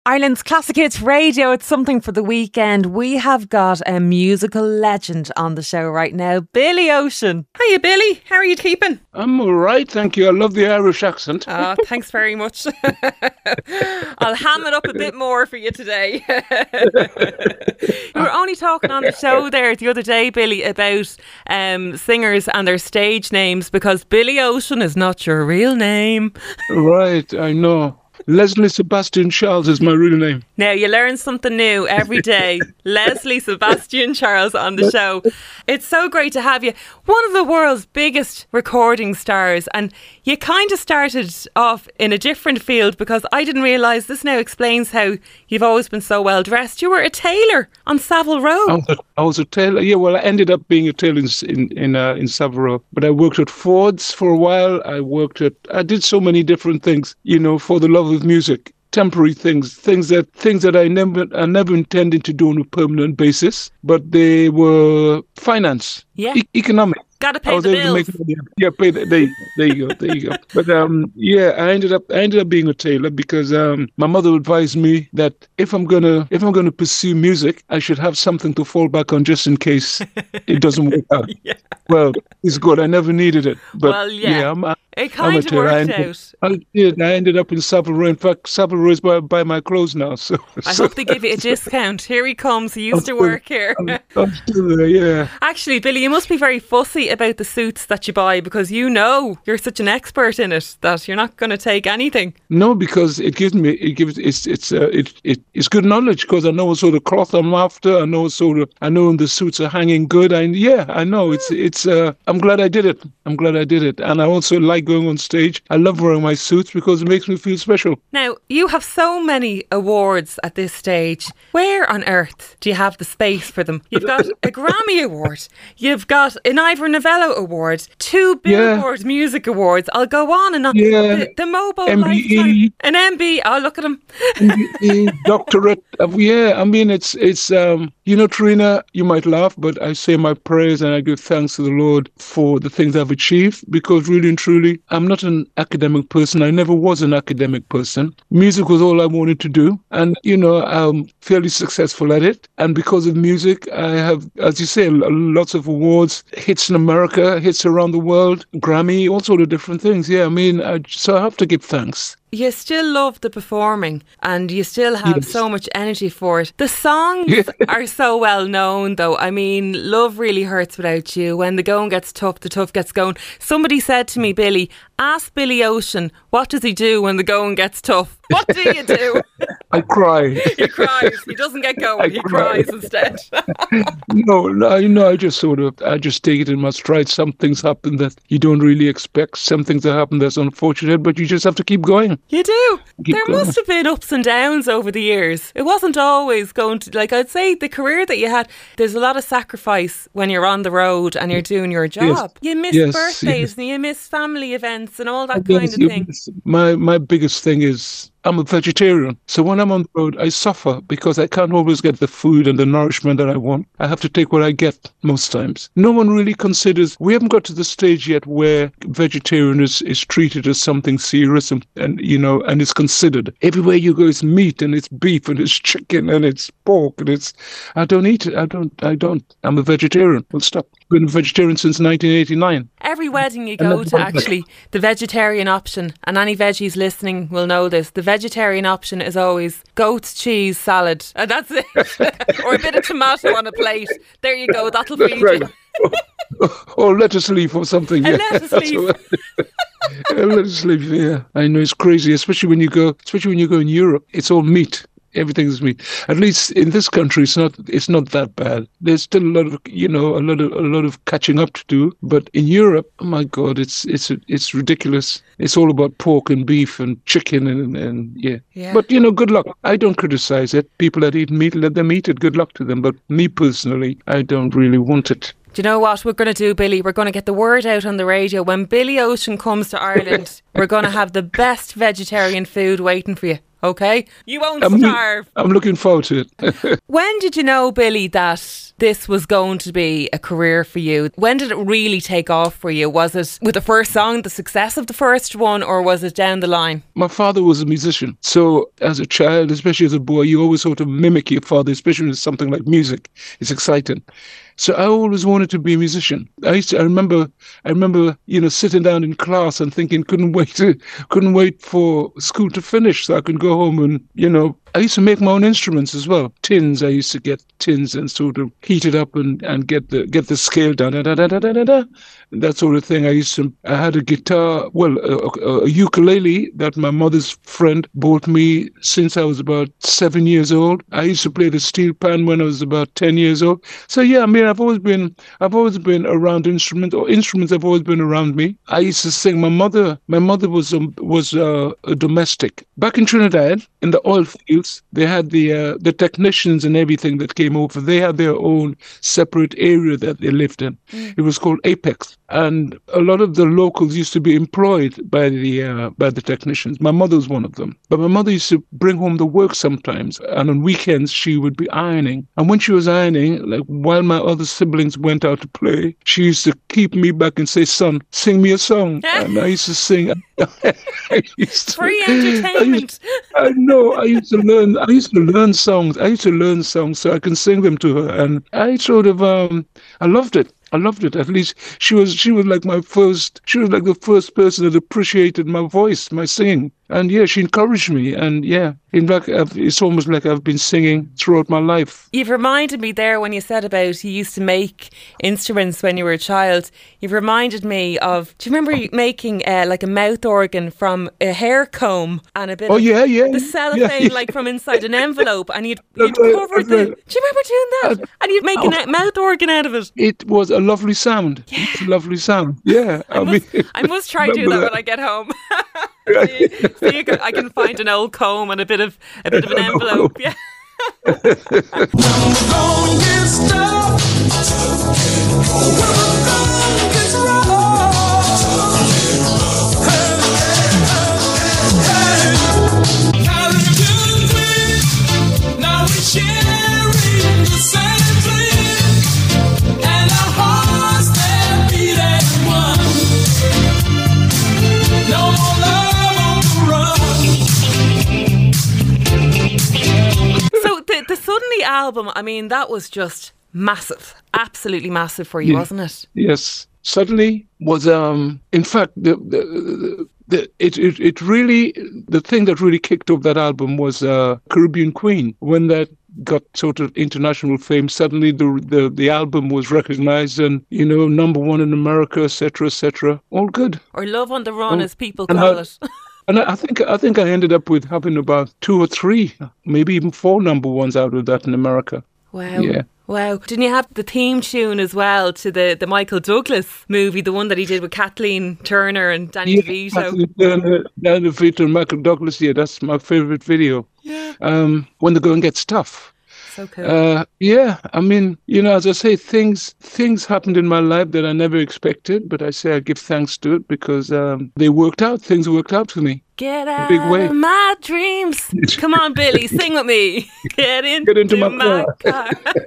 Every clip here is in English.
Ireland's Classic Hits Radio, it's something for the weekend. We have got a musical legend on the show right now, Billy Ocean. Hiya, Billy. How are you keeping? I'm all right, thank you. I love the Irish accent. Oh, thanks very much. I'll ham it up a bit more for you today. We were only talking on the show there the other day, Billy, about singers and their stage names, because Billy Ocean is not your real name. Right, I know. Leslie Sebastian Charles is my real name. Now, you learn something new every day. Leslie Sebastian Charles on the show. It's so great to have you. One of the world's biggest recording stars, and you kind of started off in a different field, because I didn't realise this now explains how you've always been so well dressed. You were a tailor on Savile Row. I was a tailor. Yeah, well, I ended up being a tailor in Savile Row, but I worked at Ford's for a while. I did so many different things, for the love of music. Temporary things that I never intended to do on a permanent basis, but they were finance, economic. Got to pay the bills. Pay there you go. But I ended up being a tailor because my mother advised me that if I'm gonna pursue music, I should have something to fall back on just in case it doesn't work out. Yeah. Well, it's good. I never needed it, but it kind of worked out. I ended up in Savile Row. In fact, Savile Row is buy my clothes now. So I hope they give you a discount. Here he comes. He used to work here. I'm still there, yeah. Actually, Billy, you must be very fussy about the suits that you buy, because you're such an expert in it that you're not going to take anything. No, because it's good knowledge, because I know what sort of cloth I'm after. I know when the suits are hanging good. I know it's. I'm glad I did it. And I also like going on stage. I love wearing my suits because it makes me feel special. Now, you have so many awards at this stage. Where on earth do you have the space for them? You've got a Grammy Award. You've got an Ivor Novello Award. 2 Billboard Music Awards. I'll go on and on. Yeah. The Mobile MBE. Lifetime. An MB. Oh, look at him. MBE, doctorate. I mean, it's Trina, you might laugh, but I say my prayers and I give thanks to the Lord for the things I've achieved, because really and truly, I'm not an academic person. I never was an academic person. Music was all I wanted to do. And, I'm fairly successful at it. And because of music, I have, as you say, lots of awards, hits in America, hits around the world, Grammy, all sort of different things. Yeah, I mean, so I have to give thanks. You still love the performing and you still have so much energy for it. The songs are so well known though. I mean, Love Really Hurts Without You, When the Going Gets Tough, the Tough Gets Going. Somebody said to me, Billy, ask Billy Ocean, what does he do when the going gets tough? What do you do? I cry. He cries. He doesn't get going. He cries instead. No, I just take it in my stride. Some things happen that you don't really expect. Some things that happen that's unfortunate, but you just have to keep going. You do. There must have been ups and downs over the years. It wasn't always going to, I'd say the career that you had, there's a lot of sacrifice when you're on the road and you're doing your job. Yes. You miss birthdays and you miss family events and all that kind of thing. My biggest thing is I'm a vegetarian. So when I'm on the road, I suffer because I can't always get the food and the nourishment that I want. I have to take what I get most times. No one really considers, we haven't got to the stage yet where vegetarian is treated as something serious and it's considered. Everywhere you go, it's meat and it's beef and it's chicken and it's pork and I don't eat it. I don't. I'm a vegetarian. Well, stop. I've been a vegetarian since 1989. Every wedding you go to, actually, the vegetarian option, and any veggies listening will know this, the vegetarian option is always goat's cheese salad. And that's it. Or a bit of tomato on a plate. There you go, that'll feed you. Or lettuce leaf or something. Lettuce leaf. Lettuce leaf, yeah. I know, it's crazy, especially when you go in Europe. It's all meat. Everything is meat. At least in this country, it's not that bad. There's still a lot of catching up to do. But in Europe, oh my God, it's ridiculous. It's all about pork and beef and chicken and yeah. But good luck. I don't criticize it. People that eat meat, let them eat it. Good luck to them. But me personally, I don't really want it. Do you know what we're going to do, Billy? We're going to get the word out on the radio. When Billy Ocean comes to Ireland, we're going to have the best vegetarian food waiting for you. okay? You won't I'm starve. I'm looking forward to it. When did you know, Billy, that this was going to be a career for you? When did it really take off for you? Was it with the first song, the success of the first one, or was it down the line? My father was a musician. So as a child, especially as a boy, you always sort of mimic your father, especially with something like music. It's exciting. So I always wanted to be a musician. I remember, sitting down in class and thinking, couldn't wait for school to finish so I could go home and, I used to make my own instruments as well. Tins, I used to get tins and sort of heat it up and get the scale down, da, da, da, da, da, da, da, that sort of thing. I had a guitar, a ukulele that my mother's friend bought me since I was about 7 years old. I used to play the steel pan when I was about 10 years old. So yeah, I mean, I've always been around instruments, or instruments have always been around me. I used to sing. My mother was a domestic back in Trinidad in the oil fields. They had the technicians and everything that came over. They had their own separate area that they lived in. It was called Apex, and a lot of the locals used to be employed by the technicians. My mother was one of them. But my mother used to bring home the work sometimes, and on weekends she would be ironing. And when she was ironing, like while my other siblings went out to play, she used to keep me back and say, "Son, sing me a song." And I used to sing. Free entertainment. I know. I used to learn songs. So I can sing them to her, and I sort of I loved it. At least she was like the first person that appreciated my voice, my singing. And yeah, she encouraged me. And yeah, in fact, it's almost like I've been singing throughout my life. You've reminded me there when you said about you used to make instruments when you were a child. You've reminded me of, do you remember making like a mouth organ from a hair comb and a bit of the cellophane like from inside an envelope, and you'd cover the... Do you remember doing that? And you'd make a mouth organ out of it. It was a lovely sound. Yeah. It's a lovely sound. Yeah. I must try to do that when I get home. I can find an old comb and a bit of an envelope. Yeah. The Suddenly album, I mean, that was just massive, absolutely massive for you, wasn't it? Yes, Suddenly was, in fact, the thing that really kicked off that album was Caribbean Queen. When that got sort of international fame, suddenly the album was recognized and, number one in America, etc. All good. Or Love on the Run, as people call it. And I think I ended up with having about 2 or 3, maybe even 4 number ones out of that in America. Wow. Yeah. Wow. Didn't you have the theme tune as well to the Michael Douglas movie, the one that he did with Kathleen Turner and Danny DeVito? Kathleen Turner, Danny DeVito and Michael Douglas, that's my favourite video. Yeah. When the going gets tough. So cool. Yeah, I mean, as I say, things happened in my life that I never expected, but I say I give thanks to it because they worked out. Things worked out for me. Get out of my dreams. Come on, Billy, sing with me. Get into my car.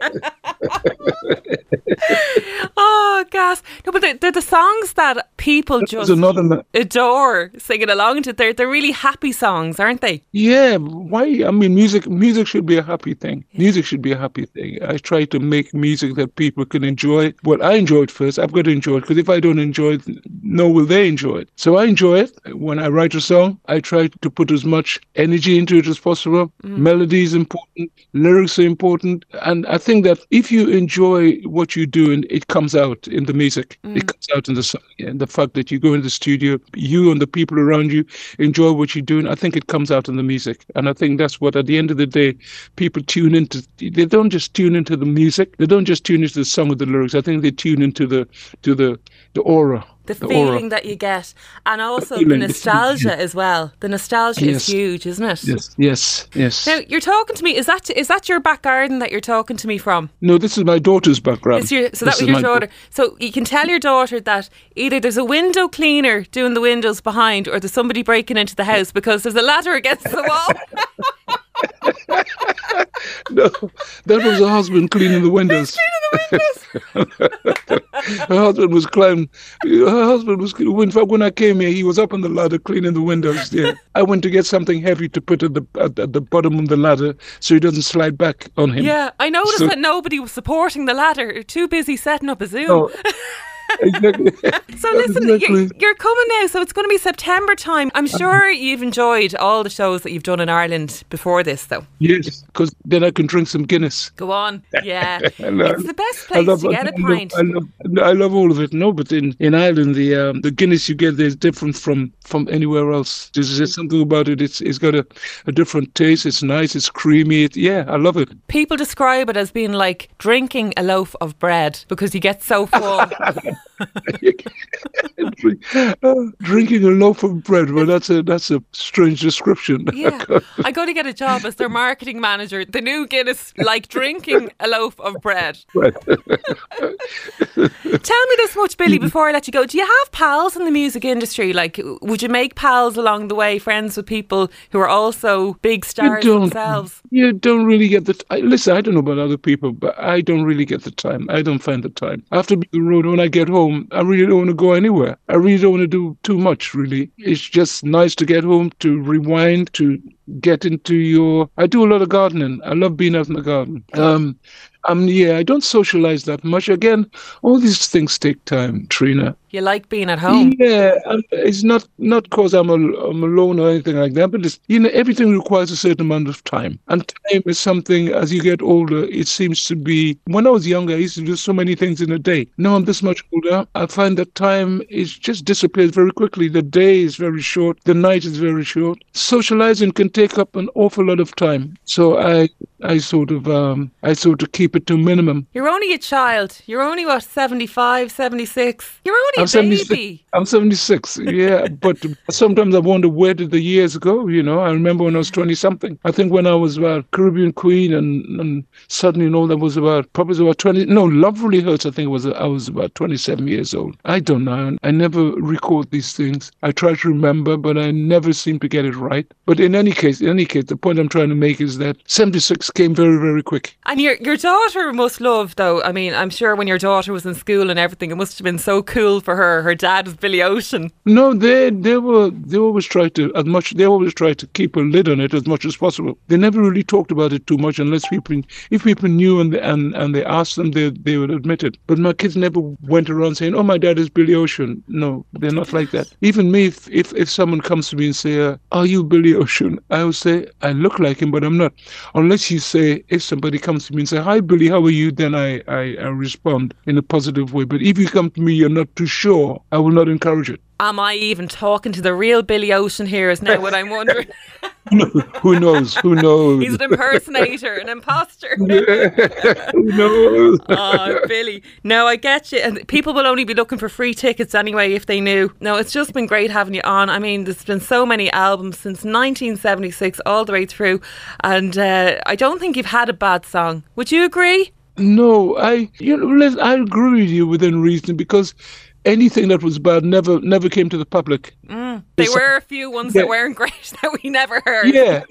Oh, gas. No, but they're the songs that people just adore singing along to. They're really happy songs, aren't they? Yeah. Why? I mean, music should be a happy thing. Yeah. Music should be a happy thing. I try to make music that people can enjoy. Well, I enjoy it first. I've got to enjoy it, because if I don't enjoy it, no will they enjoy it. So I enjoy it. When I write a song, I try to put as much energy into it as possible. Melody is important. Lyrics are important. And I think that if you enjoy what you do, and it comes out in the music, it comes out in the song. And the fact that you go in the studio, you and the people around you enjoy what you're doing, I think it comes out in the music. And I think that's what, at the end of the day, people tune into. They don't just tune into the music. They don't just tune into the song or the lyrics. I think they tune into the aura The feeling that you get, and also the nostalgia as well. The nostalgia is huge, isn't it? Yes. Now, you're talking to me, is that your back garden that you're talking to me from? No, this is my daughter's background. So that was your daughter. So you can tell your daughter that either there's a window cleaner doing the windows behind, or there's somebody breaking into the house because there's a ladder against the wall. No, that was her husband cleaning the windows. Her husband was climbing. Her husband was. In fact, when I came here, he was up on the ladder cleaning the windows. Yeah, I went to get something heavy to put at the bottom of the ladder so he doesn't slide back on him. Yeah, I noticed that nobody was supporting the ladder. You're too busy setting up a Zoom. Oh. Exactly. So listen, you're coming now, so it's going to be September time. I'm sure you've enjoyed all the shows that you've done in Ireland before this, though. Yes, because then I can drink some Guinness. Go on, yeah. It's the best place to get a pint. I love all of it. No, but in Ireland, the Guinness you get there is different from anywhere else. There's something about it. It's got a different taste. It's nice. It's creamy. I love it. People describe it as being like drinking a loaf of bread because you get so full. Drinking a loaf of bread. Well, that's a strange description. Yeah, I got to get a job as their marketing manager. The new Guinness, like drinking a loaf of bread. Tell me this much, Billy, before I let you go. Do you have pals in the music industry? Like, would you make pals along the way, friends with people who are also big stars themselves? You don't really get the listen, I don't know about other people, but I don't really get the time. I don't find the time. After being on the road, when I get home, I really don't want to go anywhere. I really don't want to do too much, really. It's just nice to get home, to rewind, to get into I do a lot of gardening. I love being out in the garden. I don't socialize that much. Again, all these things take time, Trina. You like being at home? Yeah, it's not because I'm alone or anything like that, but everything requires a certain amount of time. And time is something, as you get older, it seems to be. When I was younger, I used to do so many things in a day. Now I'm this much older, I find that time is just disappears very quickly. The day is very short. The night is very short. Socializing can take up an awful lot of time. So I sort of keep it to a minimum. You're only a child. You're only, 75, 76? You're only a baby. I'm 76, yeah. But sometimes I wonder, where did the years go? I remember when I was 20-something. I think when I was Caribbean Queen and suddenly, that was probably about 20. No, Love Really Hurts, I think I was about 27 years old. I don't know. I never record these things. I try to remember, but I never seem to get it right. But in any case, the point I'm trying to make is that 76 came very, very quick. And your daughter must love, though. I mean, I'm sure when your daughter was in school and everything, it must have been so cool for her. Her dad was Billy Ocean. No, they always try to keep a lid on it as much as possible. They never really talked about it too much unless if people knew and they asked them, they would admit it. But my kids never went around saying, "Oh, my dad is Billy Ocean." No, they're not like that. Even me, if someone comes to me and say, "Are you Billy Ocean?" I would say, "I look like him, but I'm not." Unless you say, if somebody comes to me and say, "Hi, Billy, how are you?" then I respond in a positive way. But if you come to me, you're not too sure, I will not encourage it. Am I even talking to the real Billy Ocean here is now what I'm wondering. Who knows? He's an impersonator, an imposter. Who knows? Oh, Billy. No, I get you. And people will only be looking for free tickets anyway if they knew. No, it's just been great having you on. I mean, there's been so many albums since 1976 all the way through. And I don't think you've had a bad song. Would you agree? No, I agree with you within reason, because anything that was bad never came to the public. There were a few ones that weren't great that we never heard. Yeah.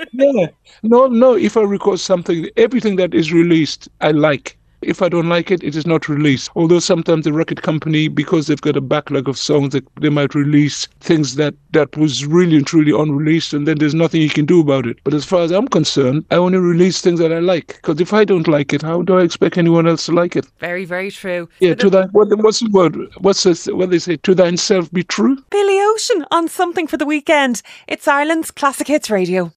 No, if I record something, everything that is released, I like. If I don't like it, it is not released. Although sometimes the record company, because they've got a backlog of songs, they might release things that was really and truly unreleased, and then there's nothing you can do about it. But as far as I'm concerned, I only release things that I like. Because if I don't like it, how do I expect anyone else to like it? Very, very true. Yeah, what's the word? What they say? To thyself be true? Billy Ocean on Something for the Weekend. It's Ireland's Classic Hits Radio.